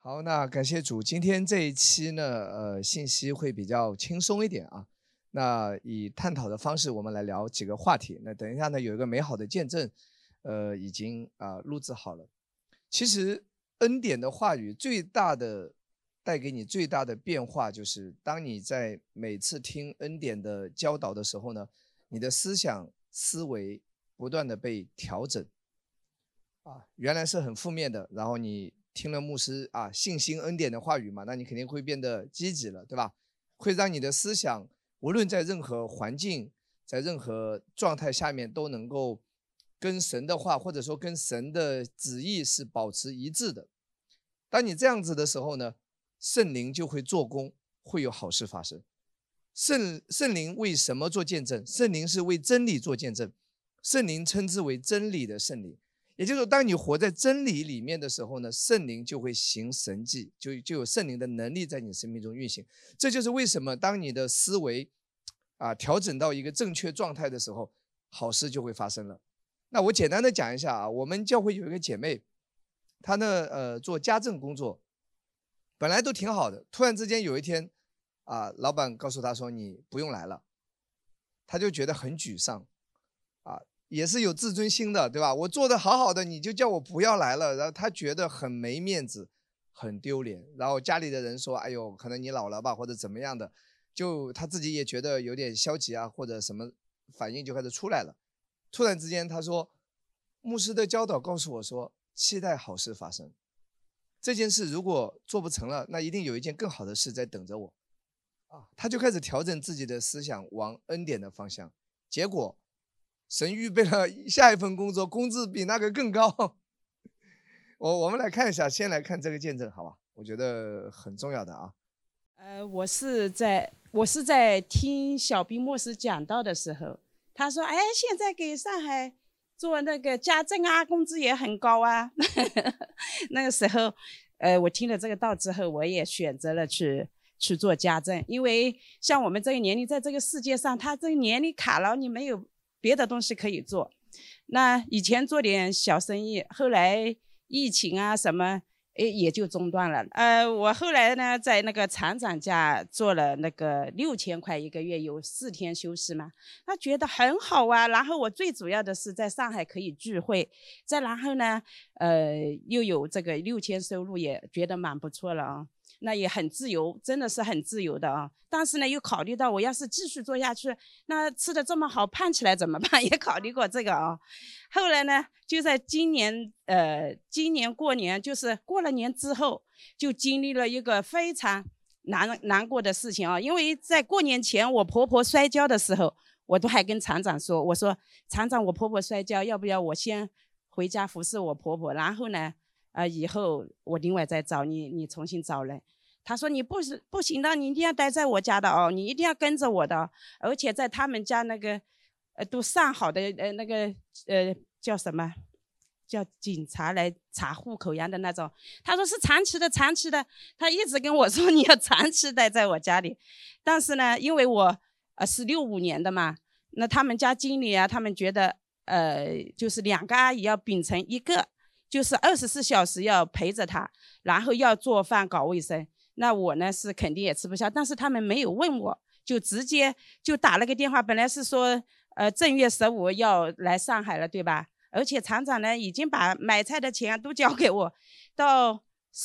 好，那感谢主。今天这一期呢，信息会比较轻松一点啊。那以探讨的方式，我们来聊几个话题。那等一下呢，有一个美好的见证，已经录制好了。其实恩典的话语带给你最大的变化，就是当你在每次听恩典的教导的时候呢，你的思想思维不断的被调整。原来是很负面的，然后你听了牧师信心恩典的话语嘛，那你肯定会变得积极了，对吧？会让你的思想无论在任何环境，在任何状态下面都能够跟神的话，或者说跟神的旨意是保持一致的。当你这样子的时候呢，圣灵就会做工，会有好事发生。圣灵为什么做见证？圣灵是为真理做见证，圣灵称之为真理的圣灵。也就是说，当你活在真理里面的时候呢，圣灵就会行神迹，就有圣灵的能力在你生命中运行。这就是为什么当你的思维调整到一个正确状态的时候，好事就会发生了。那我简单的讲一下我们教会有一个姐妹，她呢做家政工作，本来都挺好的，突然之间有一天老板告诉她说你不用来了，她就觉得很沮丧也是有自尊心的，对吧？我做的好好的，你就叫我不要来了，然后他觉得很没面子，很丢脸。然后家里的人说：“哎呦，可能你老了吧，或者怎么样的。”就他自己也觉得有点消极或者什么反应就开始出来了。突然之间，他说：“牧师的教导告诉我说，期待好事发生。这件事如果做不成了，那一定有一件更好的事在等着我。”他就开始调整自己的思想，往恩典的方向。结果神预备了下一份工作，工资比那个更高。我们来看一下，先来看这个见证，好吧？我觉得很重要的我是在听小兵牧师讲道的时候，他说：“哎，现在给上海做那个家政工资也很高啊。”那个时候，我听了这个道之后，我也选择了去做家政，因为像我们这个年龄，在这个世界上，他这个年龄卡了，你没有别的东西可以做。那以前做点小生意，后来疫情什么也就中断了。我后来呢在那个厂长家做了那个6000块一个月，有4天休息嘛，他觉得很好然后我最主要的是在上海可以聚会，再然后呢又有这个6000收入，也觉得蛮不错了那也很自由，真的是很自由的但是呢又考虑到我要是继续做下去，那吃的这么好，胖起来怎么办，也考虑过这个后来呢就在今年过年，就是过了年之后，就经历了一个非常难过的事情因为在过年前我婆婆摔跤的时候，我都还跟厂长说，我说厂长，我婆婆摔跤，要不要我先回家服侍我婆婆，然后呢以后我另外再找你重新找人。他说你不行的，你一定要待在我家的你一定要跟着我的，而且在他们家那个都上好的那个叫什么，叫警察来查户口一样的那种。他说是长期的，他一直跟我说你要长期待在我家里。但是呢，因为我是65年的嘛，那他们家经理他们觉得就是2个阿姨要秉承一个，就是24小时要陪着他，然后要做饭搞卫生。那我呢是肯定也吃不消，但是他们没有问我，就直接就打了个电话，本来是说正月15要来上海了，对吧？而且厂长呢已经把买菜的钱都交给我，到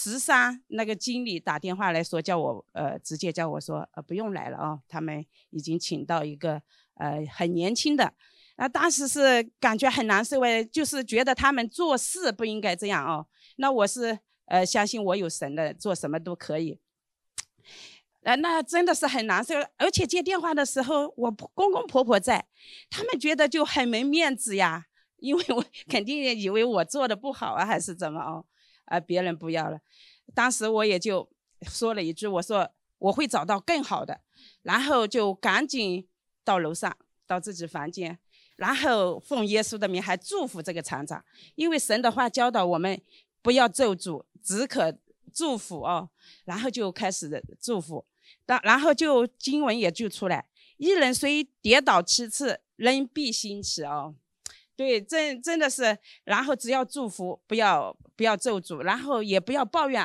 13那个经理打电话来说叫我直接叫我说不用来了他们已经请到一个很年轻的。当时是感觉很难受就是觉得他们做事不应该这样那我是相信我有神的，做什么都可以。那真的是很难受，而且接电话的时候我公公婆婆在，他们觉得就很没面子呀，因为我肯定也以为我做的不好还是怎么别人不要了。当时我也就说了一句，我说我会找到更好的，然后就赶紧到楼上到自己房间，然后奉耶稣的名还祝福这个厂长，因为神的话教导我们不要咒诅，只可祝福然后就开始祝福，然后就经文也就出来，一人虽跌倒7次，仍必兴起对，真的是，然后只要祝福，不要咒诅，然后也不要抱怨，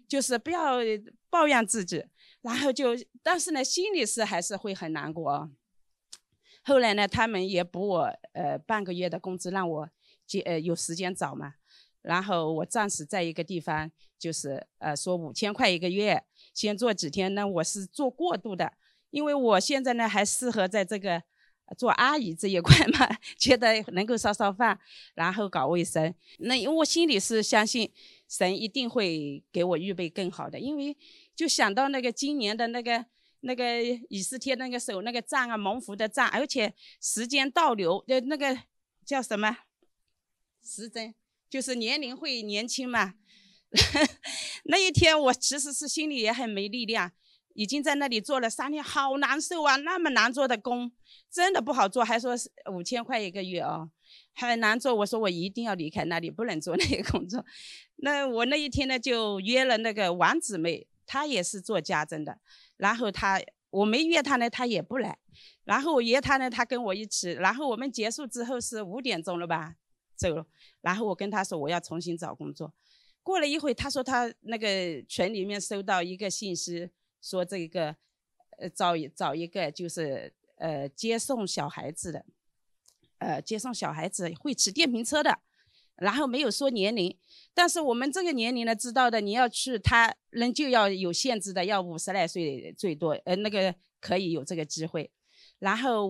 就是不要抱怨自己，然后但是呢，心里是还是会很难过。后来呢，他们也补我半个月的工资，让我有时间找嘛。然后我暂时在一个地方，就是说5000块一个月，先做几天呢。我是做过渡的，因为我现在呢还适合在这个做阿姨这一块嘛，觉得能够烧烧饭，然后搞卫生。那因为我心里是相信神一定会给我预备更好的，因为就想到那个今年的那个以斯帖那个守那个杖啊，蒙福的杖，而且时间倒流的那个叫什么时针，就是年龄会年轻嘛。那一天我其实是心里也很没力量，已经在那里做了3天，好难受啊，那么难做的工真的不好做，还说5000块一个月啊，很难做。我说我一定要离开那里，不能做那个工作。那我那一天呢就约了那个王姊妹，她也是做家政的，然后我没约她呢，她也不来，然后我约她呢，她跟我一起，然后我们结束之后是5点钟了吧，走了。然后我跟她说我要重新找工作。过了一会，她说她那个群里面收到一个信息，说这个找一个就是接送小孩子的，接送小孩子会骑电瓶车的，然后没有说年龄，但是我们这个年龄呢知道的，你要去他人就要有限制的，要50来岁最多，那个可以有这个机会。然后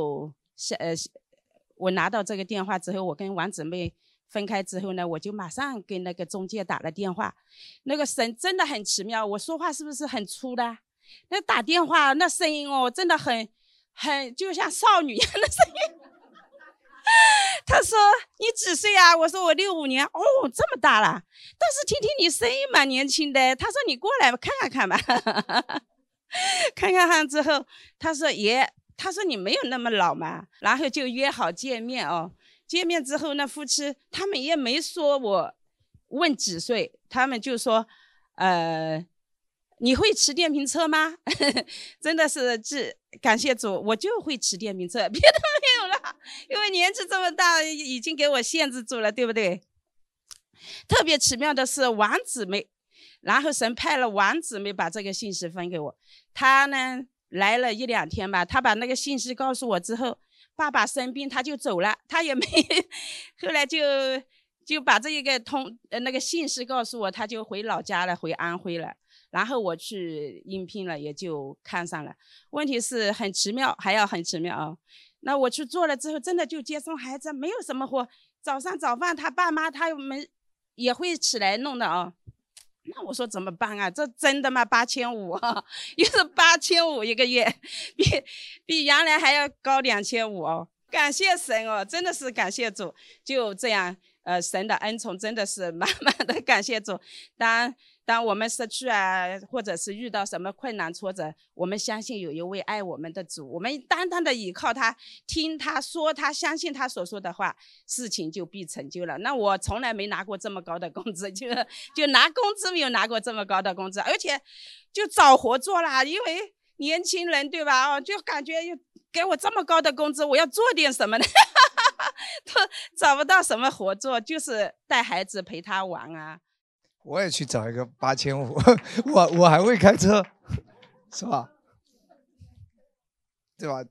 我拿到这个电话之后，我跟王姊妹分开之后呢，我就马上跟那个中介打了电话。那个神真的很奇妙，我说话是不是很粗的？那打电话那声音哦，真的很就像少女一样的声音。他说你几岁啊？我说我65年。哦，这么大了，但是听听你声音蛮年轻的。他说你过来看看看吧。看看之后，他说他说你没有那么老嘛，然后就约好见面哦。见面之后呢，夫妻他们也没说我问几岁，他们就说你会骑电瓶车吗？真的是感谢主，我就会骑电瓶车，别的没有了，因为年纪这么大已经给我限制住了，对不对？特别奇妙的是王姊妹，然后神派了王姊妹把这个信息分给我。她呢来了1、2天吧，她把那个信息告诉我之后，爸爸生病他就走了，他也没后来就把这一个那个信息告诉我，他就回老家了，回安徽了。然后我去应聘了，也就看上了。问题是很奇妙，还要很奇妙啊。那我去做了之后，真的就接送孩子，没有什么活。早上早饭他爸妈他们也会起来弄的啊。那我说怎么办啊？这真的吗？8500啊，又是8500一个月，比原来还要高2500哦。感谢神哦，真的是感谢主。就这样，神的恩宠真的是满满的，感谢主。当我们失去啊，或者是遇到什么困难挫折，我们相信有一位爱我们的主，我们单单的依靠他，听他说，他相信他所说的话，事情就必成就了。那我从来没拿过这么高的工资，就拿工资没有拿过这么高的工资，而且就找活做啦，因为年轻人对吧？就感觉给我这么高的工资，我要做点什么呢？都找不到什么活做，就是带孩子陪他玩啊。 我也去找一个8500，我还会开车，是吧？对吧？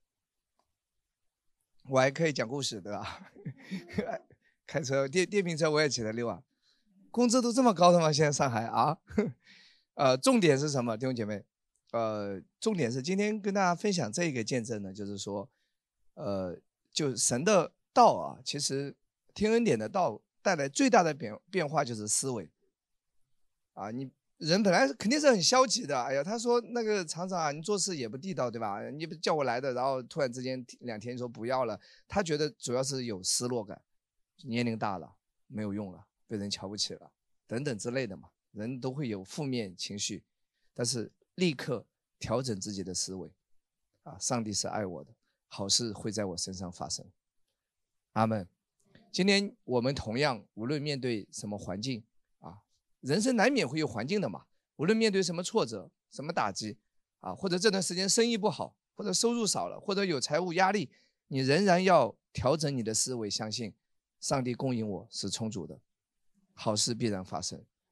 我还可以讲故事，对吧？开车电瓶车我也骑得溜啊。工资都这么高的吗？现在上海啊？重点是什么，弟兄姐妹？重点是今天跟大家分享这个见证呢，就是说，就神的道啊，其实天恩典的道带来最大的变化就是思维。啊，你人本来肯定是很消极的，哎呀，他说那个厂长啊，你做事也不地道，对吧？你不叫我来的，然后突然之间2天说不要了，他觉得主要是有失落感，年龄大了没有用了，被人瞧不起了等等之类的嘛，人都会有负面情绪，但是立刻调整自己的思维，啊，上帝是爱我的，好事会在我身上发生，阿们。今天我们同样无论面对什么环境啊，人生难免会有环境的嘛，无论面对什么挫折、什么打击啊，或者这段时间生意不好，或者收入少了，或者有财务压力，你仍然要调整你的思维，相信上帝供应我是充足的，好事必然发生。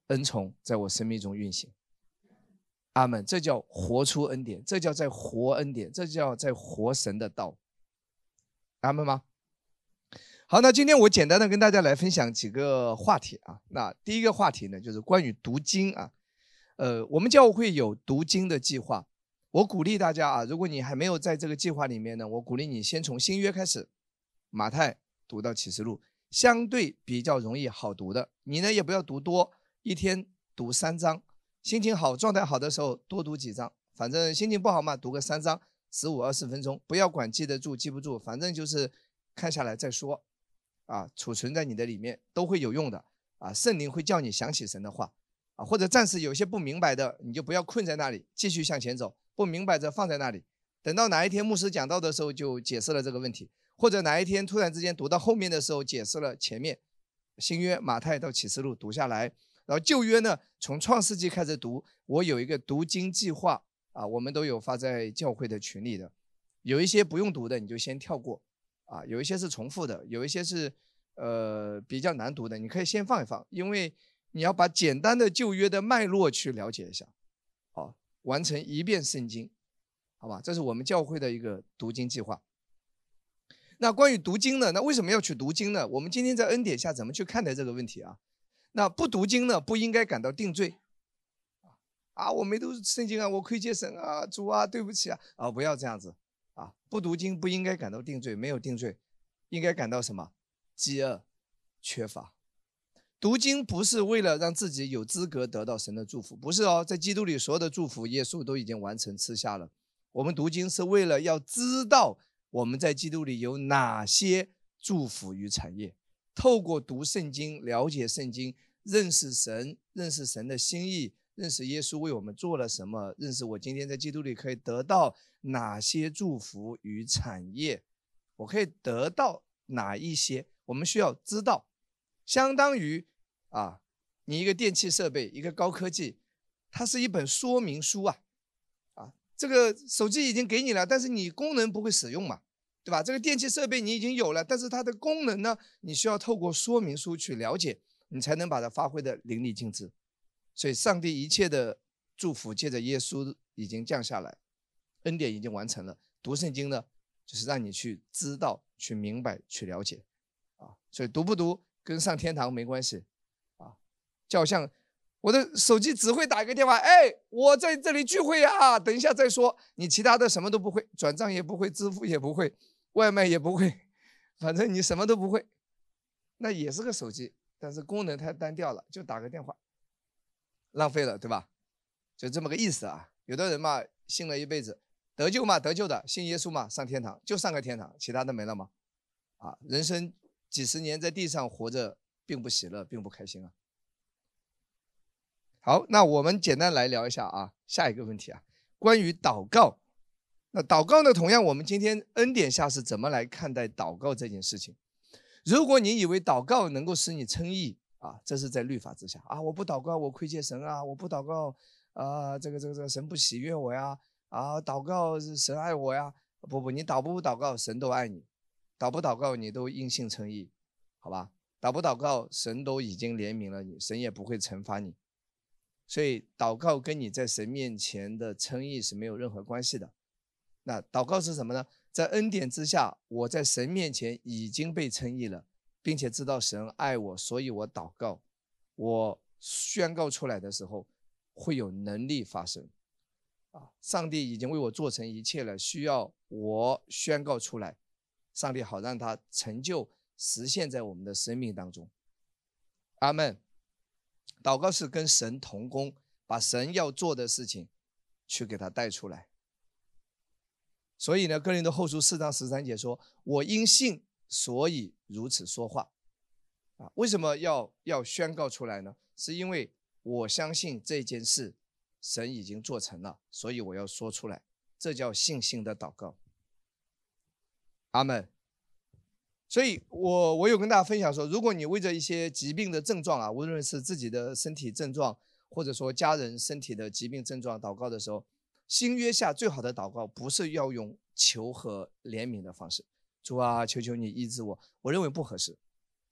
恩宠在我生命中运行。阿们，这叫活出恩典，这叫在活恩典，这叫在活神的道。阿们吗？好，那今天我简单的跟大家来分享几个话题啊。那第一个话题呢，就是关于读经啊。我们教会有读经的计划，我鼓励大家啊，如果你还没有在这个计划里面呢，我鼓励你先从新约开始，马太读到启示录，相对比较容易好读的。你呢也不要读多，一天读3章，心情好状态好的时候多读几章，反正心情不好嘛，读个3章，15、20分钟，不要管记得住记不住，反正就是看下来再说啊，储存在你的里面都会有用的啊，圣灵会叫你想起神的话啊，或者暂时有些不明白的，你就不要困在那里，继续向前走，不明白的放在那里，等到哪一天牧师讲到的时候就解释了这个问题，或者哪一天突然之间读到后面的时候解释了前面。新约马太到启示录读下来，然后旧约呢从创世纪开始读，我有一个读经计划啊，我们都有发在教会的群里的，有一些不用读的你就先跳过啊，有一些是重复的，有一些是比较难读的，你可以先放一放，因为你要把简单的旧约的脉络去了解一下，好，完成一遍圣经，好吧？这是我们教会的一个读经计划。那关于读经呢？那为什么要去读经呢？我们今天在恩典下怎么去看待这个问题啊？那不读经呢，不应该感到定罪啊！我没读圣经啊，我亏欠神啊，主啊，对不起啊！啊，不要这样子啊！不读经不应该感到定罪，没有定罪，应该感到什么？饥饿、缺乏。读经不是为了让自己有资格得到神的祝福，不是哦，在基督里所有的祝福，耶稣都已经完成赐下了。我们读经是为了要知道我们在基督里有哪些祝福与产业，透过读圣经，了解圣经，认识神，认识神的心意，认识耶稣为我们做了什么，认识我今天在基督里可以得到哪些祝福与产业，我可以得到哪一些，我们需要知道。相当于啊，你一个电器设备，一个高科技，它是一本说明书啊，这个手机已经给你了，但是你功能不会使用嘛，对吧？这个电器设备你已经有了，但是它的功能呢，你需要透过说明书去了解，你才能把它发挥的淋漓尽致。所以上帝一切的祝福借着耶稣已经降下来，恩典已经完成了。读圣经呢，就是让你去知道、去明白、去了解啊。所以读不读跟上天堂没关系啊，就好像我的手机只会打一个电话，哎，我在这里聚会啊，等一下再说。你其他的什么都不会，转账也不会，支付也不会，外卖也不会，反正你什么都不会，那也是个手机，但是功能太单调了，就打个电话，浪费了，对吧？就这么个意思啊。有的人嘛，信了一辈子，得救嘛，得救的，信耶稣嘛，上天堂，就上个天堂，其他的没了吗？啊，人生几十年在地上活着，并不喜乐，并不开心啊。好，那我们简单来聊一下啊，下一个问题啊，关于祷告。那祷告呢，同样我们今天恩典下是怎么来看待祷告这件事情？如果你以为祷告能够使你称义啊，这是在律法之下啊，我不祷告我亏欠神啊，我不祷告这个神不喜悦我呀，啊，祷告神爱我呀，不，你祷不祷告神都爱你，祷不祷告你都因信称义，好吧？祷不祷告神都已经怜悯了你，神也不会惩罚你。所以祷告跟你在神面前的称义是没有任何关系的。那祷告是什么呢？在恩典之下，我在神面前已经被称义了，并且知道神爱我，所以我祷告，我宣告出来的时候会有能力发生啊！上帝已经为我做成一切了，需要我宣告出来，上帝好让他成就实现在我们的生命当中。阿们。祷告是跟神同工，把神要做的事情去给他带出来。所以呢，哥林多后书4章13节说，我因信所以如此说话啊。为什么要宣告出来呢？是因为我相信这件事神已经做成了，所以我要说出来，这叫信心的祷告。阿们。所以我有跟大家分享说，如果你为着一些疾病的症状啊，无论是自己的身体症状，或者说家人身体的疾病症状祷告的时候，新约下最好的祷告不是要用求和怜悯的方式，主啊，求求你医治我，我认为不合适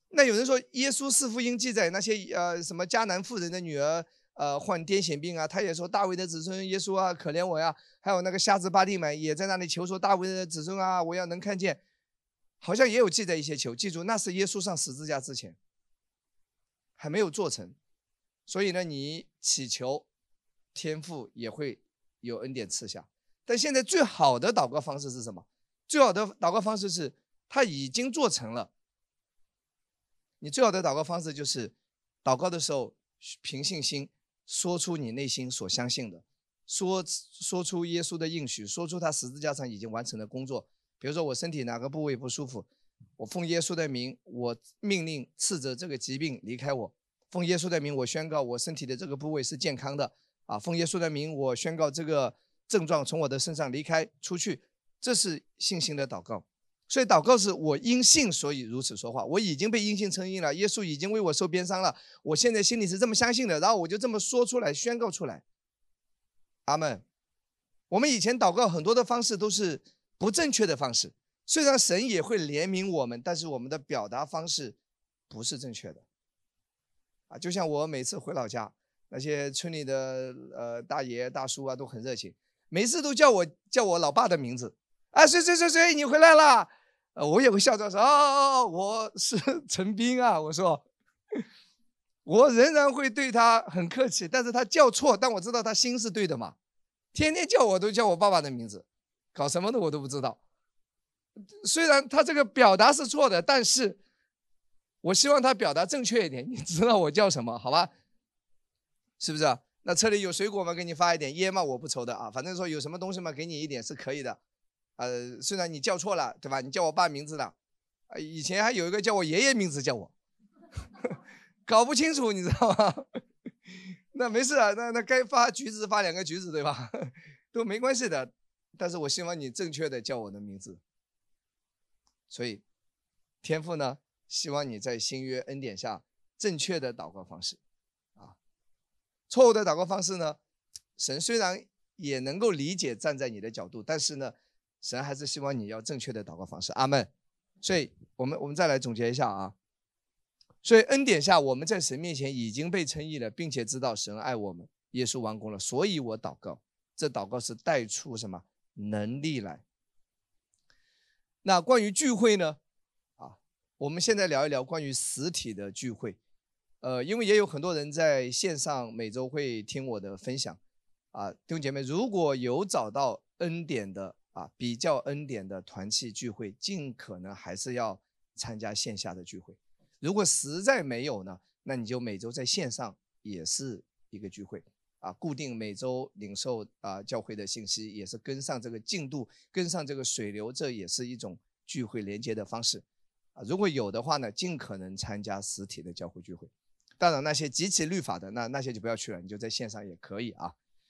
那有人说，耶稣四福音记载那些什么迦南妇人的女儿患癫痫病啊，他也说大卫的子孙耶稣啊，可怜我呀。还有那个瞎子巴地买也在那里求说大卫的子孙啊，我要能看见。好像也有记载一些求，记住那是耶稣上十字架之前，还没有做成。所以呢，你祈求天父也会有恩典赐下。但现在最好的祷告方式是什么？最好的祷告方式是他已经做成了。你最好的祷告方式就是祷告的时候凭信心说出你内心所相信的，说出耶稣的应许，说出他十字架上已经完成的工作。比如说我身体哪个部位不舒服，我奉耶稣的名，我命令斥责这个疾病离开我。奉耶稣的名，我宣告我身体的这个部位是健康的啊！奉耶稣的名，我宣告这个症状从我的身上离开出去。这是信心的祷告。所以祷告是我因信所以如此说话，我已经被因信称义了，耶稣已经为我受鞭伤了，我现在心里是这么相信的，然后我就这么说出来，宣告出来。阿们。我们以前祷告很多的方式都是不正确的方式，虽然神也会怜悯我们，但是我们的表达方式不是正确的啊。就像我每次回老家，那些村里的大爷大叔啊都很热情，每次都叫我老爸的名字啊，谁你回来了，我也会笑着说我是陈斌啊，我说我仍然会对他很客气，但是他叫错，但我知道他心是对的嘛，天天叫我都叫我爸爸的名字，搞什么的我都不知道。虽然他这个表达是错的，但是我希望他表达正确一点，你知道我叫什么好吧？是不是啊？那车里有水果吗？给你发一点，烟嘛我不抽的啊，反正说有什么东西嘛给你一点是可以的。虽然你叫错了对吧，你叫我爸名字了，以前还有一个叫我爷爷名字叫我搞不清楚你知道吗？那没事啊，那该发橘子发2个橘子对吧？都没关系的，但是我希望你正确的叫我的名字。所以天父呢希望你在新约恩典下正确的祷告方式啊，错误的祷告方式呢，神虽然也能够理解站在你的角度，但是呢神还是希望你要正确的祷告方式。阿们。所以我们再来总结一下啊。所以恩典下我们在神面前已经被称义了，并且知道神爱我们，耶稣完工了，所以我祷告，这祷告是带出什么能力来。那关于聚会呢我们现在聊一聊关于实体的聚会。因为也有很多人在线上每周会听我的分享弟兄姐妹，如果有找到恩典的比较恩典的团契聚会，尽可能还是要参加线下的聚会。如果实在没有呢，那你就每周在线上也是一个聚会固定每周领受教会的信息，也是跟上这个进度，跟上这个水流，这也是一种聚会连接的方式如果有的话呢，尽可能参加实体的教会聚会。当然那些极其律法的那些就不要去了，你就在线上也可以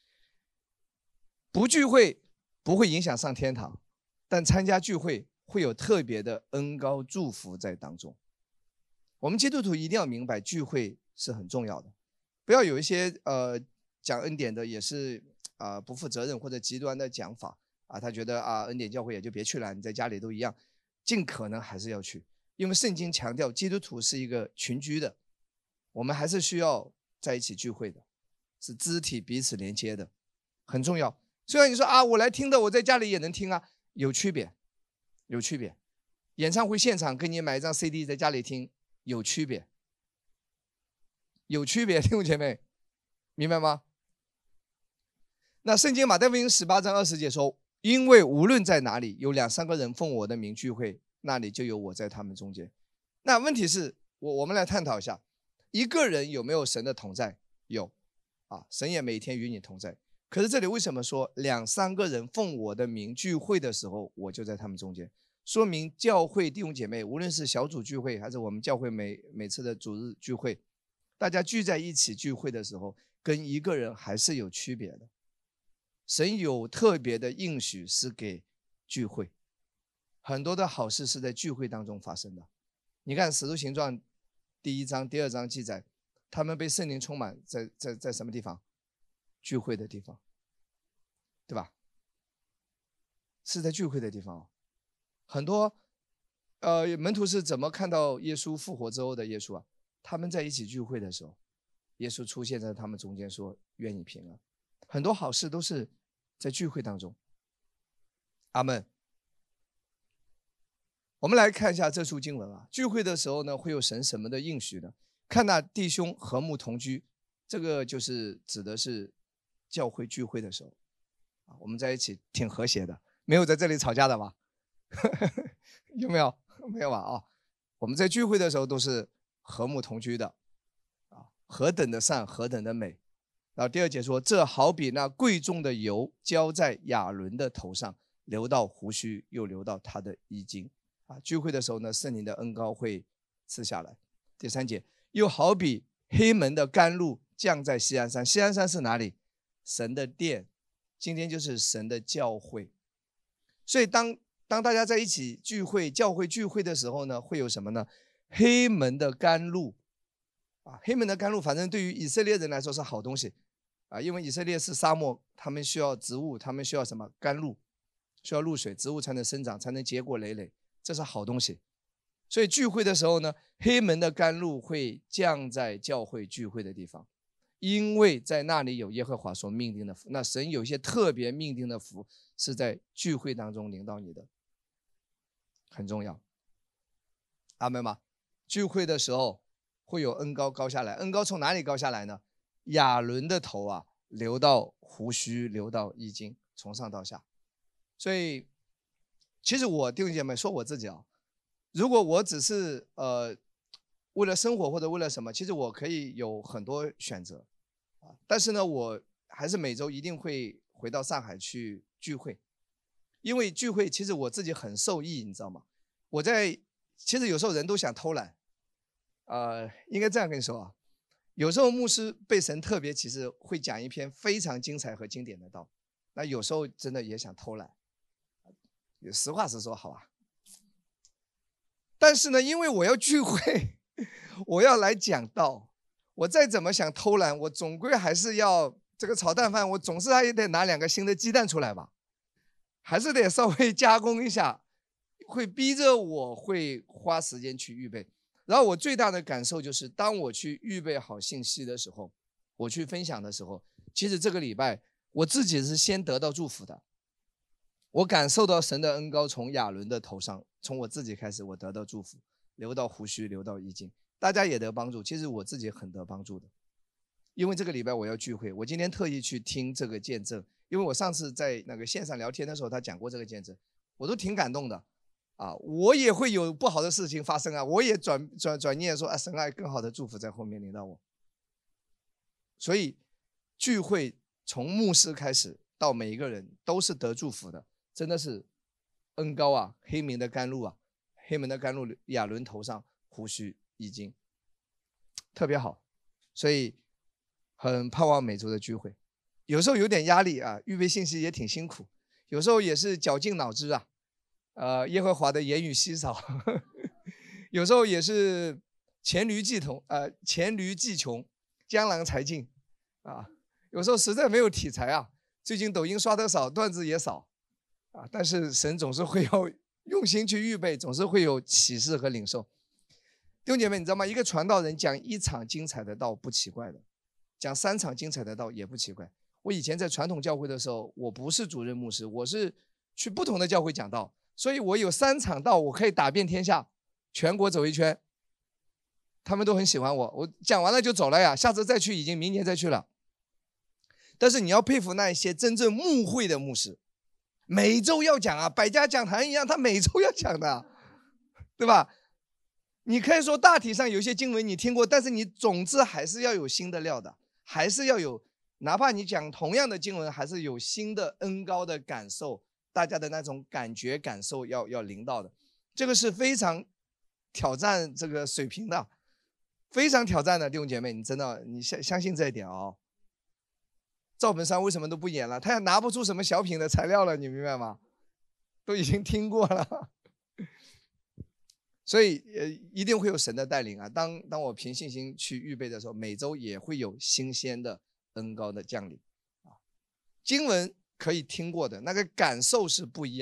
不聚会不会影响上天堂，但参加聚会会有特别的恩膏祝福在当中。我们基督徒一定要明白聚会是很重要的，不要有一些讲恩典的也是不负责任或者极端的讲法他觉得恩典教会也就别去了，你在家里都一样，尽可能还是要去，因为圣经强调基督徒是一个群居的，我们还是需要在一起聚会的，是肢体彼此连接的，很重要。虽然你说我来听的，我在家里也能听有区别，有区别。演唱会现场跟你买一张 CD 在家里听有区别，有区别，弟兄姐妹，明白吗？那圣经马太福音18章20节说，因为无论在哪里有2、3个人奉我的名聚会，那里就有我在他们中间。那问题是我们来探讨一下，一个人有没有神的同在？有神也每天与你同在。可是这里为什么说2、3个人奉我的名聚会的时候，我就在他们中间？说明教会弟兄姐妹，无论是小组聚会还是我们教会每次的主日聚会，大家聚在一起聚会的时候，跟一个人还是有区别的。神有特别的应许是给聚会，很多的好事是在聚会当中发生的。你看使徒行传第1章第2章记载，他们被圣灵充满在什么地方？聚会的地方，对吧？是在聚会的地方很多门徒是怎么看到耶稣复活之后的耶稣啊？他们在一起聚会的时候，耶稣出现在他们中间说：“愿你平安。”很多好事都是在聚会当中。阿们。我们来看一下这处经文啊，聚会的时候呢，会有神什么的应许呢？看那弟兄和睦同居，这个就是指的是教会聚会的时候啊，我们在一起挺和谐的，没有在这里吵架的吧？有没有？没有吧？啊，我们在聚会的时候都是和睦同居的啊，何等的善，何等的美。然后第2节说，这好比那贵重的油浇在亚伦的头上，流到胡须，又流到他的衣襟。啊，聚会的时候呢，圣灵的恩膏会赐下来。第3节，又好比黑门的甘露降在锡安山。锡安山是哪里？神的殿，今天就是神的教会。所以当大家在一起聚会，教会聚会的时候呢，会有什么呢？黑门的甘露啊，黑门的甘露，反正对于以色列人来说是好东西啊，因为以色列是沙漠，他们需要植物，他们需要什么？甘露，需要露水，植物才能生长，才能结果累累。这是好东西，所以聚会的时候呢，黑门的甘露会降在教会聚会的地方，因为在那里有耶和华所命定的福。那神有一些特别命定的福是在聚会当中领到你的，很重要。阿们吗？聚会的时候会有恩膏高下来，恩膏从哪里高下来呢？亚伦的头啊，流到胡须，流到衣襟，从上到下。所以其实我弟兄姐妹说我自己啊，如果我只是为了生活或者为了什么，其实我可以有很多选择啊，但是呢，我还是每周一定会回到上海去聚会，因为聚会其实我自己很受益，你知道吗？其实有时候人都想偷懒，应该这样跟你说啊，有时候牧师被神特别启示，会讲一篇非常精彩和经典的道，那有时候真的也想偷懒。实话实说，好吧。但是呢，因为我要聚会，我要来讲道，我再怎么想偷懒，我总归还是要这个炒蛋饭，我总是还得拿2个新的鸡蛋出来吧，还是得稍微加工一下，会逼着我会花时间去预备。然后我最大的感受就是，当我去预备好信息的时候，我去分享的时候，其实这个礼拜我自己是先得到祝福的。我感受到神的恩膏从亚伦的头上，从我自己开始，我得到祝福，流到胡须，流到衣襟，大家也得帮助。其实我自己很得帮助的，因为这个礼拜我要聚会，我今天特意去听这个见证，因为我上次在那个线上聊天的时候，他讲过这个见证，我都挺感动的啊。我也会有不好的事情发生啊，我也转念说啊，神爱更好的祝福在后面领到我。所以聚会从牧师开始到每一个人都是得祝福的。真的是恩膏啊，黑门的甘露啊，黑门的甘露亚伦头上胡须衣襟，特别好，所以很盼望每周的聚会。有时候有点压力啊，预备信息也挺辛苦，有时候也是绞尽脑汁啊，耶和华的言语稀少，有时候也是黔驴技穷，江郎才尽啊，有时候实在没有题材啊。最近抖音刷得少，段子也少。但是神总是会要用心去预备，总是会有启示和领受。弟兄姐妹，你知道吗？一个传道人讲1场精彩的道不奇怪的，讲3场精彩的道也不奇怪。我以前在传统教会的时候，我不是主任牧师，我是去不同的教会讲道，所以我有3场道，我可以打遍天下，全国走一圈。他们都很喜欢我，我讲完了就走了呀，下次再去已经明年再去了。但是你要佩服那一些真正牧会的牧师，每周要讲啊，百家讲坛一样，他每周要讲的，对吧？你可以说大体上有些经文你听过，但是你总之还是要有新的料的，还是要有，哪怕你讲同样的经文，还是有新的恩膏的感受，大家的那种感觉感受要临到的，这个是非常挑战这个水平的，非常挑战的，弟兄姐妹，你真的你相信这一点哦。赵本山为什么都不演了？他也拿不出什么小品的材料了，你明白吗？都已经听过了，所以一定会有神的带领啊。当我凭信心去预备的时候，每周也会有新鲜的恩膏的降临啊。经文可以听过的，那个感受是不一样的，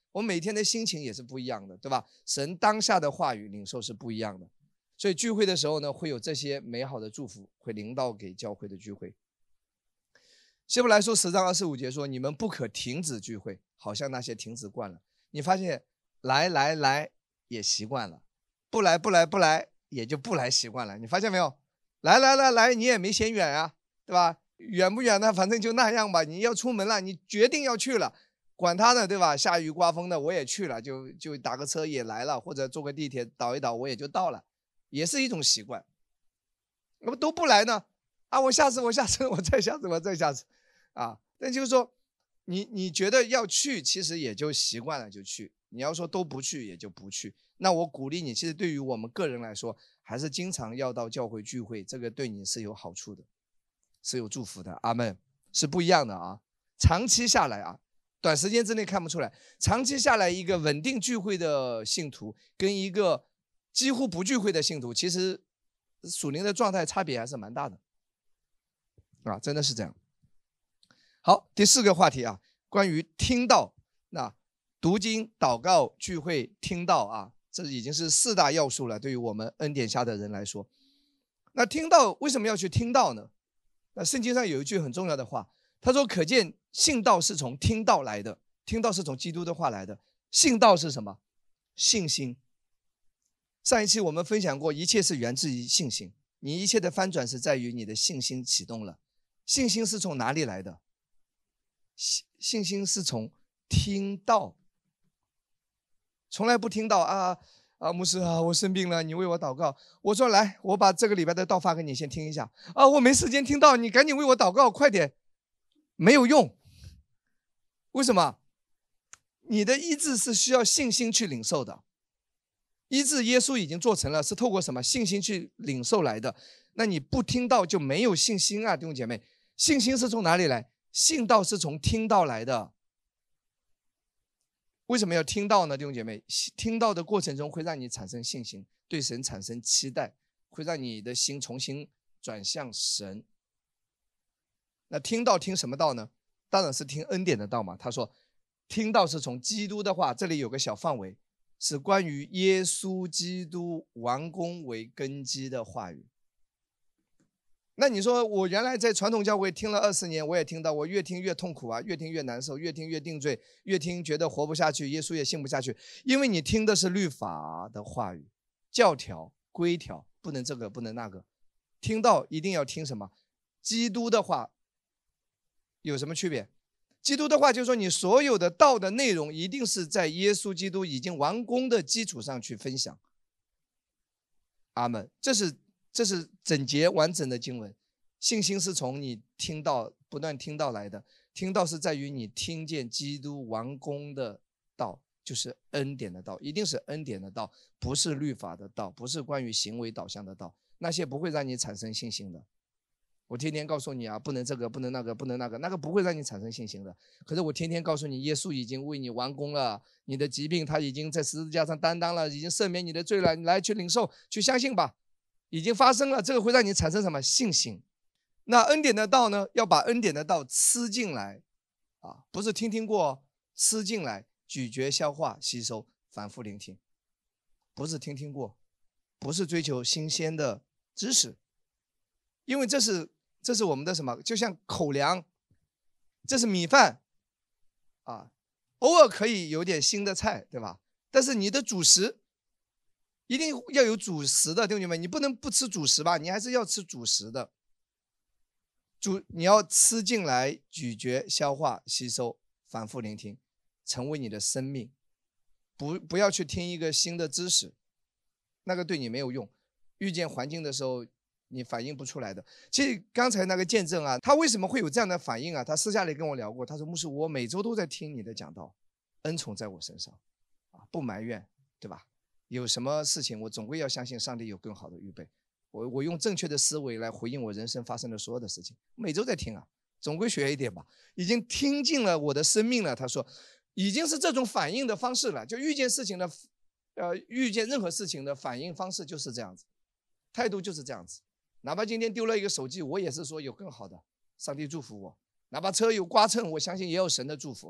我们每天的心情也是不一样的，对吧？神当下的话语领受是不一样的，所以聚会的时候呢，会有这些美好的祝福会临到给教会的聚会。希伯来书10章25节说，你们不可停止聚会，好像那些停止惯了。你发现来也习惯了，不来也就不来习惯了。你发现没有？来你也没嫌远啊，对吧？远不远呢？反正就那样吧。你要出门了，你决定要去了，管他呢，对吧？下雨刮风的我也去了，就打个车也来了，或者坐个地铁倒一倒我也就到了，也是一种习惯。那么都不来呢？啊，我下次，我再下次啊。但就是说，你觉得要去，其实也就习惯了就去。你要说都不去，也就不去。那我鼓励你，其实对于我们个人来说，还是经常要到教会聚会，这个对你是有好处的，是有祝福的。阿们，是不一样的啊。长期下来啊，短时间之内看不出来，长期下来，一个稳定聚会的信徒跟一个几乎不聚会的信徒，其实属灵的状态差别还是蛮大的啊，真的是这样。好，第4个话题啊，关于听道。那读经、祷告、聚会、听道啊，这已经是4大要素了。对于我们恩典下的人来说，那听道为什么要去听道呢？那圣经上有一句很重要的话，他说：“可见信道是从听道来的，听道是从基督的话来的。信道是什么？信心。上一期我们分享过，一切是源自于信心。你一切的翻转是在于你的信心启动了。信心是从哪里来的？信心是从听道。从来不听到牧师啊，我生病了，你为我祷告。我说来，我把这个礼拜的道发给你，先听一下啊。我没时间听到，你赶紧为我祷告，快点，没有用。为什么？你的医治是需要信心去领受的，医治耶稣已经做成了，是透过什么信心去领受来的。那你不听到就没有信心啊，弟兄姐妹。信心是从哪里来？信道是从听道来的。为什么要听到呢，弟兄姐妹？听到的过程中会让你产生信心，对神产生期待，会让你的心重新转向神。那听到听什么道呢？当然是听恩典的道嘛。他说听到是从基督的话，这里有个小范围，是关于耶稣基督完工为根基的话语。那你说我原来在传统教会听了20年，我也听到，我越听越痛苦啊，越听越难受，越听越定罪，越听觉得活不下去，耶稣也信不下去。因为你听的是律法的话语，教条规条，不能这个不能那个。听到一定要听什么？基督的话。有什么区别？基督的话就是说，你所有的道的内容一定是在耶稣基督已经完工的基础上去分享。阿们。这是整节完整的经文。信心是从你听到不断听到来的，听到是在于你听见基督完工的道，就是恩典的道，一定是恩典的道，不是律法的道，不是关于行为导向的道，那些不会让你产生信心的。我天天告诉你啊，不能这个，不能那个，不能那个，那个不会让你产生信心的。可是我天天告诉你，耶稣已经为你完工了，你的疾病他已经在十字架上担当了，已经赦免你的罪了，你来去领受，去相信吧，已经发生了。这个会让你产生什么？信心。那恩典的道呢？要把恩典的道吃进来啊，不是听听过，吃进来，咀嚼、消化、吸收，反复聆听，不是听听过，不是追求新鲜的知识，因为这是我们的什么？就像口粮，这是米饭啊，偶尔可以有点新的菜，对吧？但是你的主食一定要有主食的，弟兄们，你不能不吃主食吧？你还是要吃主食的。你要吃进来，咀嚼、消化、吸收，反复聆听，成为你的生命。不要去听一个新的知识，那个对你没有用。遇见环境的时候，你反应不出来的。其实刚才那个见证啊，他为什么会有这样的反应啊？他私下里跟我聊过，他说牧师，我每周都在听你的讲道，恩宠在我身上啊，不埋怨，对吧？有什么事情我总归要相信上帝有更好的预备。我用正确的思维来回应我人生发生的所有的事情，每周在听啊，总归学一点吧，已经听进了我的生命了。他说已经是这种反应的方式了，就遇见任何事情的反应方式就是这样子，态度就是这样子。哪怕今天丢了一个手机，我也是说有更好的，上帝祝福我。哪怕车有刮蹭，我相信也有神的祝福。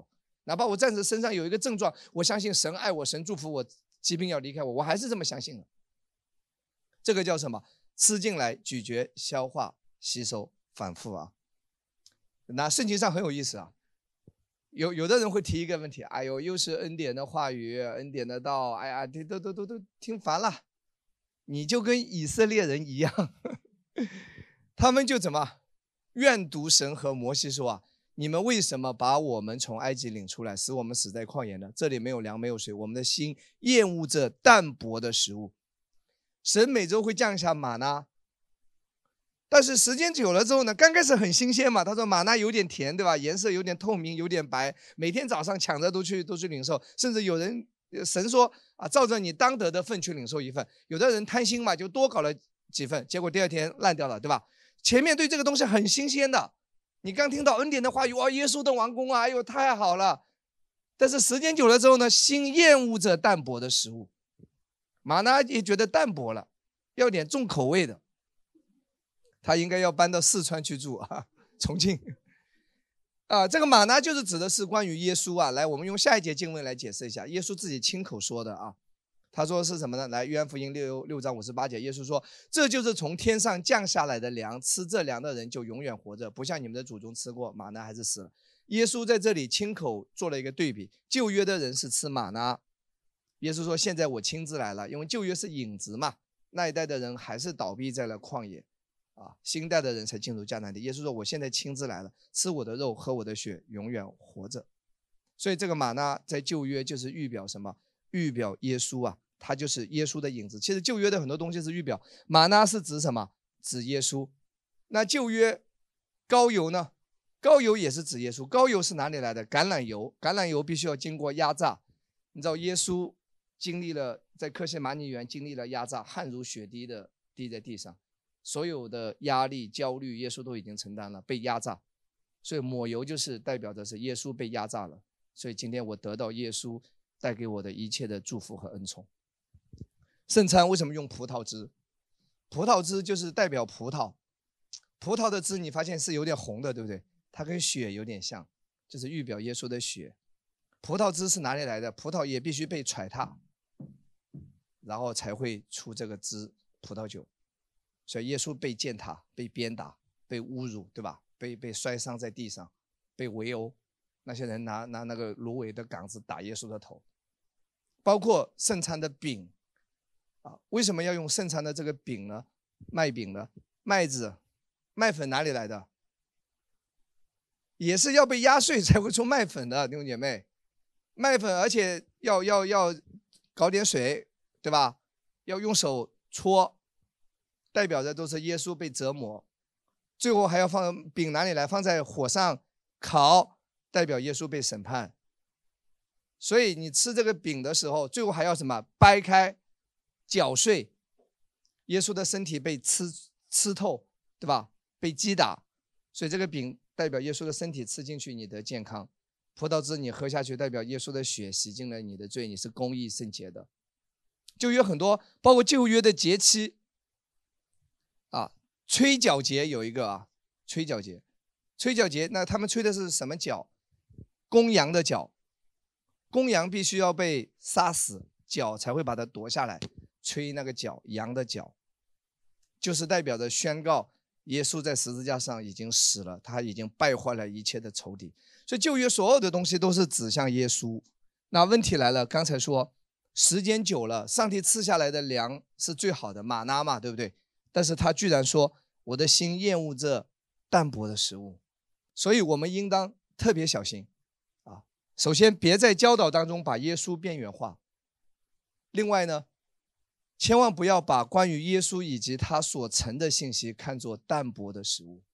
哪怕我暂时身上有一个症状，我相信神爱我，神祝福我，疾病要离开我，我还是这么相信了。这个叫什么？吃进来咀嚼消化吸收反复啊。那圣经上很有意思啊，有的人会提一个问题，哎呦，又是恩典的话语，恩典的道，哎呀，都听烦了。你就跟以色列人一样，他们就怎么愿读神和摩西说啊，你们为什么把我们从埃及领出来，使我们死在旷野呢？这里没有粮，没有水，我们的心厌恶这淡薄的食物。神每周会降下玛纳，但是时间久了之后呢，刚开始很新鲜嘛，他说玛纳有点甜，对吧？颜色有点透明，有点白，每天早上抢着都去领受，甚至有人神说啊，照着你当得的份去领受一份。有的人贪心嘛，就多搞了几份，结果第二天烂掉了，对吧？前面对这个东西很新鲜的，你刚听到恩典的话语，哇，耶稣的王宫啊，哎呦太好了。但是时间久了之后呢，心厌恶着淡薄的食物，玛纳也觉得淡薄了，要点重口味的。他应该要搬到四川去住啊，重庆啊。这个玛纳就是指的是关于耶稣啊。来，我们用下一节经文来解释一下，耶稣自己亲口说的啊。他说是什么呢？来，约翰福音6章58节，耶稣说，这就是从天上降下来的粮，吃这粮的人就永远活着，不像你们的祖宗吃过玛纳还是死了。耶稣在这里亲口做了一个对比，旧约的人是吃玛纳，耶稣说现在我亲自来了，因为旧约是影子嘛，那一代的人还是倒闭在了旷野啊，新代的人才进入迦南地。耶稣说我现在亲自来了，吃我的肉喝我的血永远活着。所以这个玛纳在旧约就是预表什么？预表耶稣啊，他就是耶稣的影子。其实旧约的很多东西是预表，玛纳是指什么？指耶稣。那旧约膏油呢？膏油也是指耶稣。膏油是哪里来的？橄榄油。橄榄油必须要经过压榨。你知道耶稣经历了在客西马尼园经历了压榨，汗如血滴的滴在地上，所有的压力焦虑耶稣都已经承担了，被压榨。所以抹油就是代表的是耶稣被压榨了。所以今天我得到耶稣带给我的一切的祝福和恩宠。圣餐为什么用葡萄汁？葡萄汁就是代表葡萄，葡萄的汁你发现是有点红的，对不对？它跟血有点像，就是预表耶稣的血。葡萄汁是哪里来的？葡萄也必须被踹踏，然后才会出这个汁，葡萄酒。所以耶稣被践踏，被鞭打，被侮辱，对吧？被摔伤在地上，被围殴，那些人拿那个芦苇的杆子打耶稣的头。包括圣餐的饼啊，为什么要用圣餐的这个饼呢？麦饼呢？麦子、麦粉哪里来的？也是要被压碎才会出麦粉的，弟兄姐妹。麦粉而且要搞点水，对吧？要用手搓，代表的都是耶稣被折磨。最后还要放饼哪里来？放在火上烤，代表耶稣被审判。所以你吃这个饼的时候，最后还要什么？掰开搅碎，耶稣的身体被吃透，对吧？被击打，所以这个饼代表耶稣的身体吃进去，你得健康。葡萄汁你喝下去，代表耶稣的血洗净了你的罪，你是公义圣洁的。就有很多，包括旧约的节期啊，吹角节有一个啊，吹角节，那他们吹的是什么角？公羊的角，公羊必须要被杀死，角才会把它夺下来，吹那个角，羊的角，就是代表着宣告耶稣在十字架上已经死了，他已经败坏了一切的仇敌。所以旧约所有的东西都是指向耶稣。那问题来了，刚才说时间久了，上帝赐下来的粮是最好的，玛纳嘛，对不对？但是他居然说我的心厌恶这淡薄的食物。所以我们应当特别小心啊！首先别在教导当中把耶稣边缘化，另外呢，千万不要把关于耶稣以及他所成的信息看作淡薄的食物。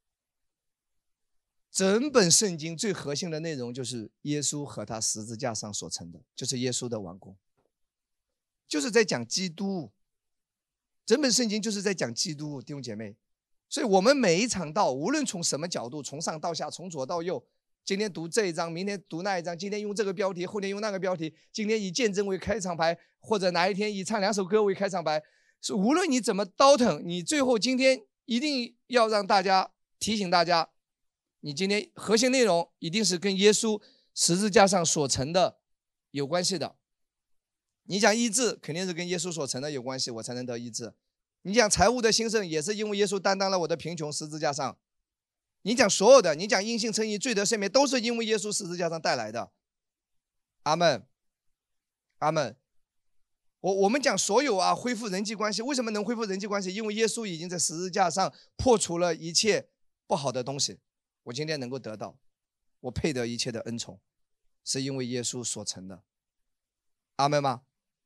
整本圣经最核心的内容就是耶稣和他十字架上所成的，就是耶稣的完工，就是在讲基督。整本圣经就是在讲基督，弟兄姐妹。所以我们每一场道，无论从什么角度，从上到下，从左到右，今天读这一章，明天读那一章，今天用这个标题，后天用那个标题，今天以见证为开场白，或者哪一天以唱2首歌为开场白，是无论你怎么倒腾，你最后今天一定要让大家提醒大家，你今天核心内容一定是跟耶稣十字架上所成的有关系的。你讲医治，肯定是跟耶稣所成的有关系，我才能得医治。你讲财务的兴盛，也是因为耶稣担当了我的贫穷，十字架上。你讲所有的，你讲因信称义、罪得赦免，都是因为耶稣十字架上带来的。阿们，阿们。我们讲所有啊，恢复人际关系，为什么能恢复人际关系？因为耶稣已经在十字架上破除了一切不好的东西。我今天能够得到，我配得一切的恩宠，是因为耶稣所成的。阿们吗？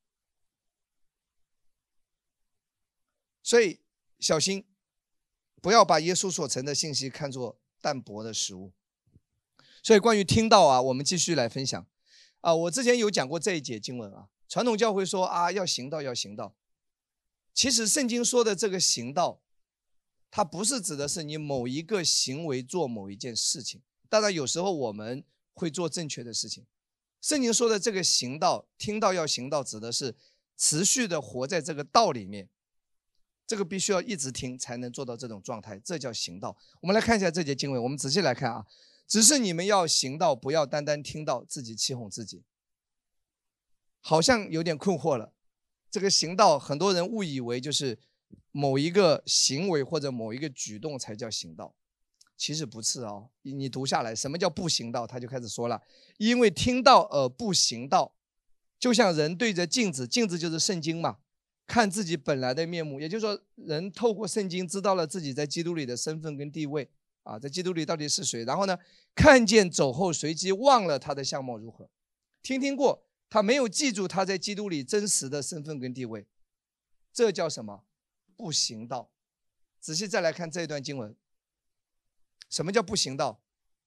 所以小心，不要把耶稣所成的信息看作淡薄的食物。所以关于听道啊，我们继续来分享啊。我之前有讲过这一节经文啊。传统教会说啊，要行道，要行道。其实圣经说的这个行道，它不是指的是你某一个行为做某一件事情。当然有时候我们会做正确的事情。圣经说的这个行道，听道要行道，指的是持续的活在这个道里面。这个必须要一直听才能做到这种状态，这叫行道。我们来看一下这节经文，我们仔细来看啊。只是你们要行道，不要单单听到，自己欺哄自己。好像有点困惑了，这个行道很多人误以为就是某一个行为或者某一个举动才叫行道，其实不是哦。你读下来，什么叫不行道？他就开始说了，因为听到而不行道，就像人对着镜子，镜子就是圣经嘛，看自己本来的面目。也就是说，人透过圣经知道了自己在基督里的身份跟地位啊，在基督里到底是谁，然后呢，看见走后随即忘了他的相貌如何，听过。他没有记住他在基督里真实的身份跟地位，这叫什么？不行道。仔细再来看这一段经文，什么叫不行道？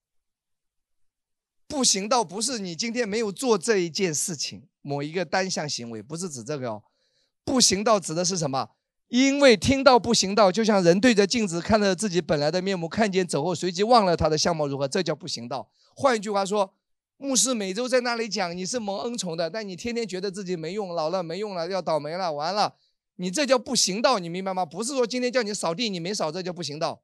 不行道不是你今天没有做这一件事情，某一个单项行为，不是指这个哦。不行道指的是什么？因为听到不行道，就像人对着镜子看着自己本来的面目，看见走后随即忘了他的相貌如何，这叫不行道。换一句话说，牧师每周在那里讲你是蒙恩宠的，但你天天觉得自己没用，老了没用了，要倒霉了，完了，你这叫不行道，你明白吗？不是说今天叫你扫地你没扫，这叫不行道。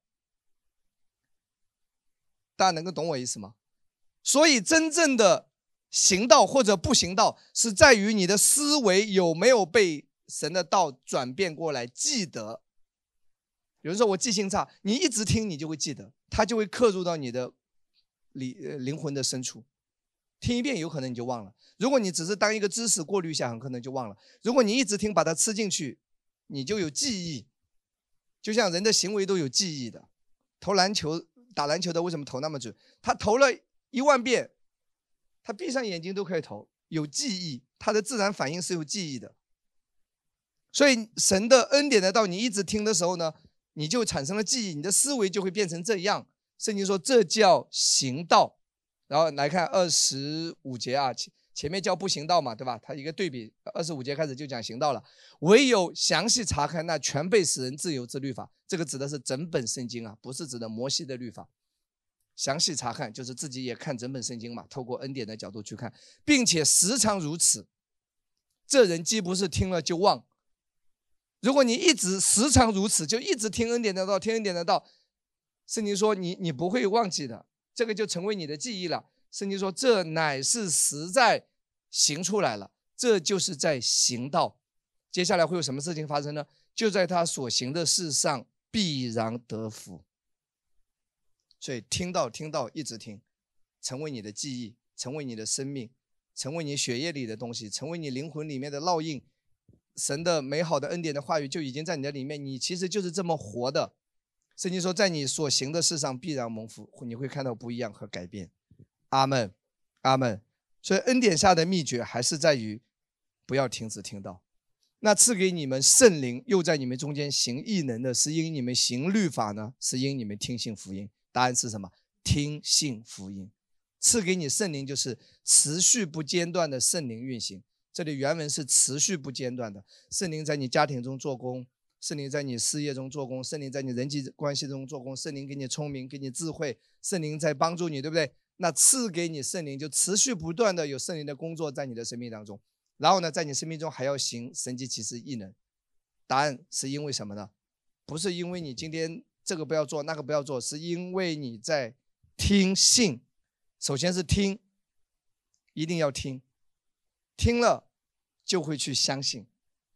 大家能够懂我意思吗？所以真正的行道或者不行道，是在于你的思维有没有被神的道转变过来记得。有人说我记性差，你一直听你就会记得，它就会刻入到你的灵魂的深处。听一遍有可能你就忘了，如果你只是当一个知识过滤一下，很可能就忘了。如果你一直听把它吃进去，你就有记忆。就像人的行为都有记忆的，投篮球打篮球的为什么投那么准？他投了10000遍，他闭上眼睛都可以投，有记忆，他的自然反应是有记忆的。所以神的恩典的道你一直听的时候呢，你就产生了记忆，你的思维就会变成这样。圣经说这叫行道。然后来看25节啊，前面叫不行道嘛，对吧？他一个对比，25节开始就讲行道了。唯有详细查看那全备使人自由之律法，这个指的是整本圣经啊，不是指的摩西的律法。详细查看就是自己也看整本圣经嘛，透过恩典的角度去看，并且时常如此，这人既不是听了就忘。如果你一直时常如此，就一直听恩典的道，听恩典的道，圣经说你不会忘记的。这个就成为你的记忆了。圣经说这乃是实在行出来了，这就是在行道。接下来会有什么事情发生呢？就在他所行的事上必然得福。所以听到一直听，成为你的记忆，成为你的生命，成为你血液里的东西，成为你灵魂里面的烙印。神的美好的恩典的话语就已经在你的里面，你其实就是这么活的。圣经说在你所行的事上必然蒙福，你会看到不一样和改变。阿们，阿们。所以恩典下的秘诀还是在于不要停止听道。那赐给你们圣灵又在你们中间行异能的，是因你们行律法呢，是因你们听信福音。答案是什么？听信福音。赐给你圣灵就是持续不间断的圣灵运行，这里原文是持续不间断的。圣灵在你家庭中做工，圣灵在你事业中做工，圣灵在你人际关系中做工，圣灵给你聪明，给你智慧，圣灵在帮助你，对不对？那赐给你圣灵就持续不断的有圣灵的工作在你的生命当中，然后呢，在你生命中还要行神迹奇事异能。答案是因为什么呢？不是因为你今天这个不要做那个不要做，是因为你在听信。首先是听， 一定要听，听了就会去相信。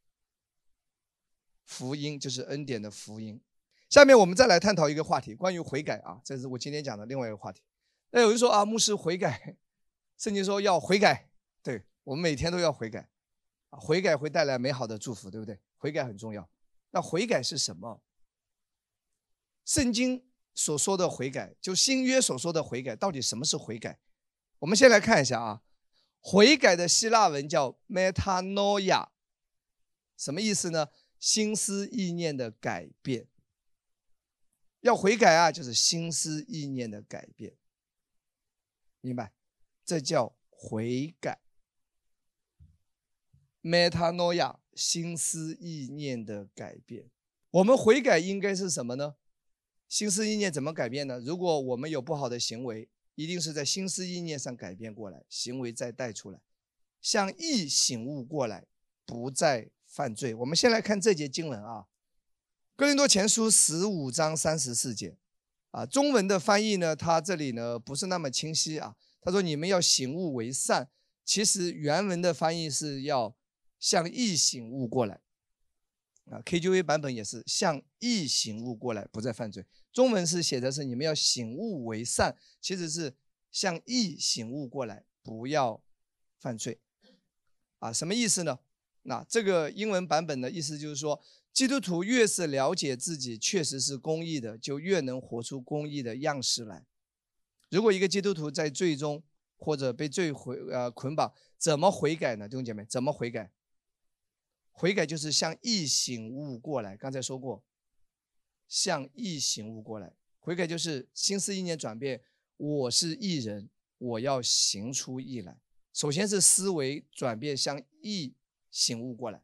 福音就是恩典的福音。下面我们再来探讨一个话题，关于悔改啊，这是我今天讲的另外一个话题。那有人说啊，牧师悔改，圣经说要悔改，对，我们每天都要悔改啊，悔改会带来美好的祝福，对不对？悔改很重要。那悔改是什么？圣经所说的悔改，就新约所说的悔改，到底什么是悔改？我们先来看一下啊，悔改的希腊文叫 metanoia， 什么意思呢？心思意念的改变。要悔改啊，就是心思意念的改变，明白？这叫悔改。metanoia， 心思意念的改变。我们悔改应该是什么呢？心思意念怎么改变呢？如果我们有不好的行为，一定是在心思意念上改变过来，行为再带出来，向义醒悟过来，不再犯罪。我们先来看这节经文啊，哥林多前书15章34节啊，中文的翻译呢，它这里呢不是那么清晰啊。他说你们要醒悟为善，其实原文的翻译是要向义醒悟过来啊。KJV 版本也是向义醒悟过来，不再犯罪。中文是写的是你们要醒悟为善，其实是向义醒悟过来，不要犯罪啊。什么意思呢？那这个英文版本的意思就是说，基督徒越是了解自己确实是公义的，就越能活出公义的样式来。如果一个基督徒在罪中或者被罪捆绑，怎么悔改呢？弟兄姐妹，怎么悔改？悔改就是向义醒悟过来。刚才说过，向义醒悟过来。悔改就是心思意念转变，我是义人，我要行出义来。首先是思维转变，向义醒悟过来。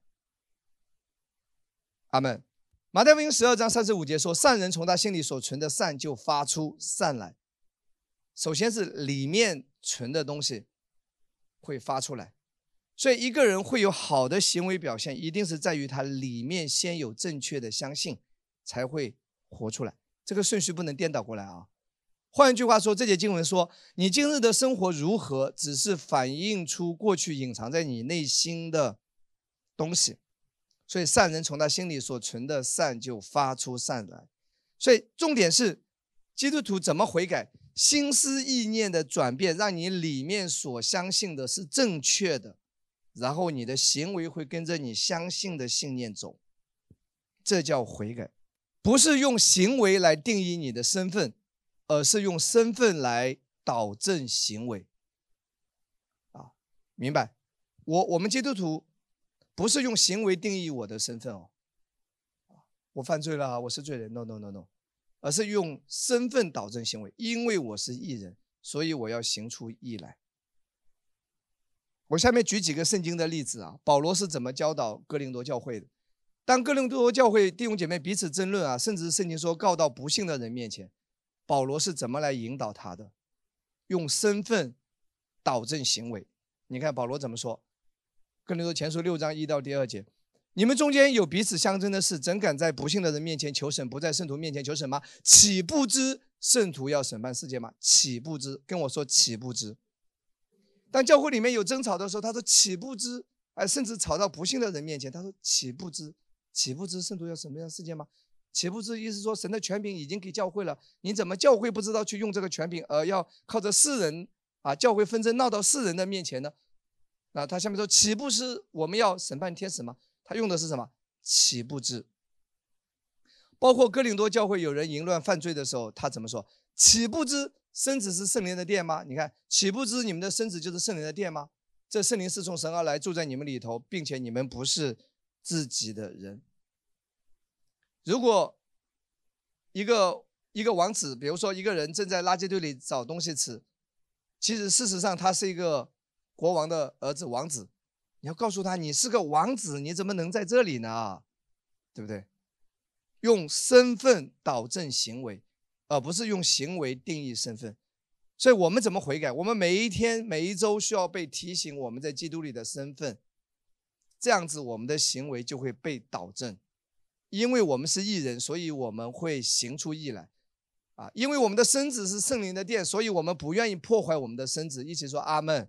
阿们。马太福音12章35节说，善人从他心里所存的善就发出善来。首先是里面存的东西会发出来，所以一个人会有好的行为表现，一定是在于他里面先有正确的相信，才会活出来。这个顺序不能颠倒过来啊。换一句话说，这节经文说，你今日的生活如何，只是反映出过去隐藏在你内心的东西。所以善人从他心里所存的善就发出善来。所以重点是基督徒怎么悔改，心思意念的转变，让你里面所相信的是正确的，然后你的行为会跟着你相信的信念走，这叫悔改。不是用行为来定义你的身份，而是用身份来导正行为啊，明白？我们基督徒不是用行为定义我的身份哦，我犯罪了，我是罪人 ，no， 而是用身份导正行为。因为我是义人，所以我要行出义来。我下面举几个圣经的例子啊，保罗是怎么教导哥林多教会的。当哥林多教会弟兄姐妹彼此争论啊，甚至圣经说告到不信的人面前，保罗是怎么来引导他的？用身份导正行为。你看保罗怎么说？哥林多前书6章1到2节，你们中间有彼此相争的事，怎敢在不信的人面前求审，不在圣徒面前求审吗？岂不知圣徒要审判世界吗？岂不知？跟我说岂不知？当教会里面有争吵的时候，他说岂不知？甚至吵到不信的人面前，他说岂不知？岂不知圣徒要审判世界吗？岂不知意思说神的权柄已经给教会了，你怎么教会不知道去用这个权柄，而要靠着世人教会纷争闹到世人的面前呢？那他下面说岂不是我们要审判天使吗？他用的是什么？岂不知？包括哥林多教会有人淫乱犯罪的时候，他怎么说？岂不知身子是圣灵的殿吗？你看，岂不知你们的身子就是圣灵的殿吗？这圣灵是从神而来，住在你们里头，并且你们不是自己的人。如果一个王子，比如说一个人正在垃圾堆里找东西吃，其实事实上他是一个国王的儿子，王子。你要告诉他，你是个王子，你怎么能在这里呢？对不对？用身份导正行为，而不是用行为定义身份。所以我们怎么悔改？我们每一天每一周需要被提醒我们在基督里的身份，这样子我们的行为就会被导正。因为我们是义人，所以我们会行出义来因为我们的身子是圣灵的殿，所以我们不愿意破坏我们的身子。一起说阿们。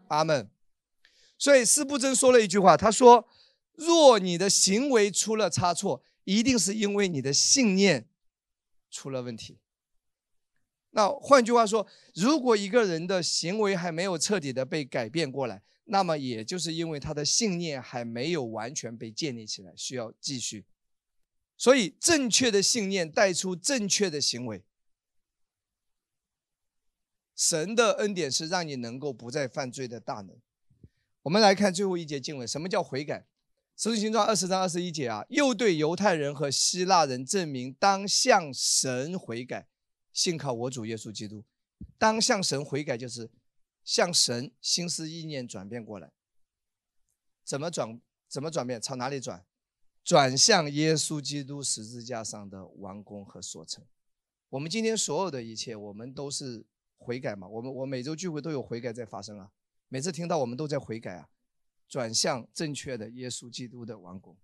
阿们。所以司布真说了一句话，他说，若你的行为出了差错，一定是因为你的信念出了问题。那换句话说，如果一个人的行为还没有彻底的被改变过来，那么也就是因为他的信念还没有完全被建立起来，需要继续。所以正确的信念带出正确的行为。神的恩典是让你能够不再犯罪的大能。我们来看最后一节经文，什么叫悔改？使徒行传20章21节啊，又对犹太人和希腊人证明，当向神悔改，信靠我主耶稣基督。当向神悔改，就是向神心思意念转变过来。怎么转变？朝哪里转？转向耶稣基督十字架上的完工和所成。我们今天所有的一切，我们都是悔改嘛。我每周聚会都有悔改在发生啊。每次听到我们都在悔改啊，转向正确的耶稣基督的完工。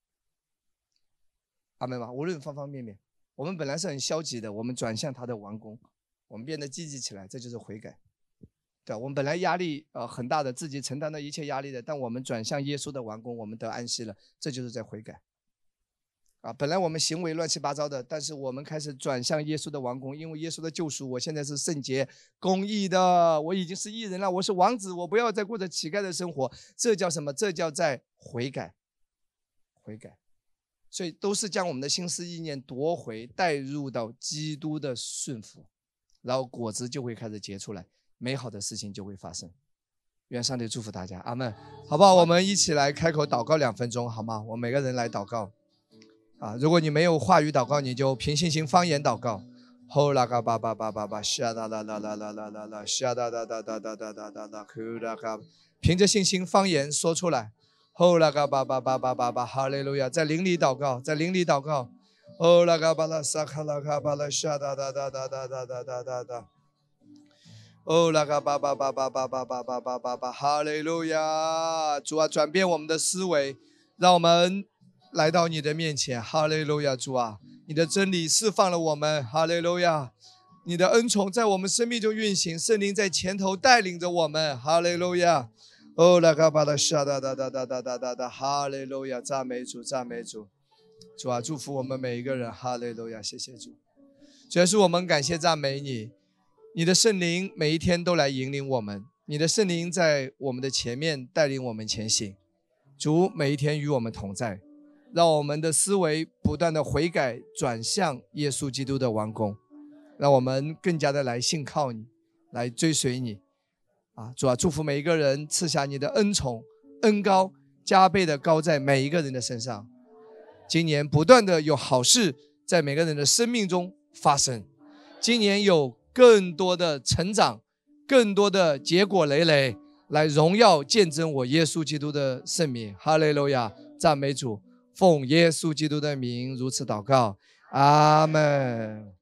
阿们吧。无论方方面面，我们本来是很消极的，我们转向他的完工，我们变得积极起来，这就是悔改。对，我们本来压力很大的，自己承担的一切压力的，但我们转向耶稣的完工，我们得安息了，这就是在悔改。本来我们行为乱七八糟的，但是我们开始转向耶稣的完工，因为耶稣的救赎，我现在是圣洁公义的，我已经是义人了，我是王子，我不要再过着乞丐的生活。这叫什么？这叫在悔改。悔改，所以都是将我们的心思意念夺回，带入到基督的顺服，然后果子就会开始结出来，美好的事情就会发生。愿上帝祝福大家，阿们。好不好？我们一起来开口祷告2分钟，好吗？我们每个人来祷告。如果你没有话语祷告，你就凭信心方言祷告。吼啦嘎巴巴巴巴巴，沙哒啦啦啦啦啦啦啦，沙哒哒哒哒哒哒哒哒哒，呼啦嘎，凭着信心方言说出来。吼啦嘎巴巴巴巴巴巴，哈利路亚！在灵里祷告，在灵里祷告。吼啦嘎巴拉萨卡拉嘎巴拉，沙哒哒哒哒哒哒哒哒哒哒。哦，啦嘎巴巴巴巴巴巴巴巴巴巴巴，哈利路亚！主啊，转变我们的思维，让我们来到你的面前，哈利路亚！主啊，你的真理释放了我们，哈利路亚！你的恩宠在我们生命中运行，圣灵在前头带领着我们，哈利路亚！哦，啦嘎巴拉沙哒哒哒哒哒哒哒哒，哈利路亚！赞美主，赞美主！主啊，祝福我们每一个人，哈利路亚！谢谢主，主耶稣，我们感谢赞美你。你的圣灵每一天都来引领我们，你的圣灵在我们的前面带领我们前行。主每一天与我们同在，让我们的思维不断的悔改，转向耶稣基督的完工，让我们更加的来信靠你，来追随你。主啊，祝福每一个人，赐下你的恩宠、恩膏，加倍的高在每一个人的身上。今年不断的有好事在每个人的生命中发生，今年有更多的成长，更多的结果累累，来荣耀见证我耶稣基督的圣名。哈利路亚，赞美主，奉耶稣基督的名如此祷告，阿们。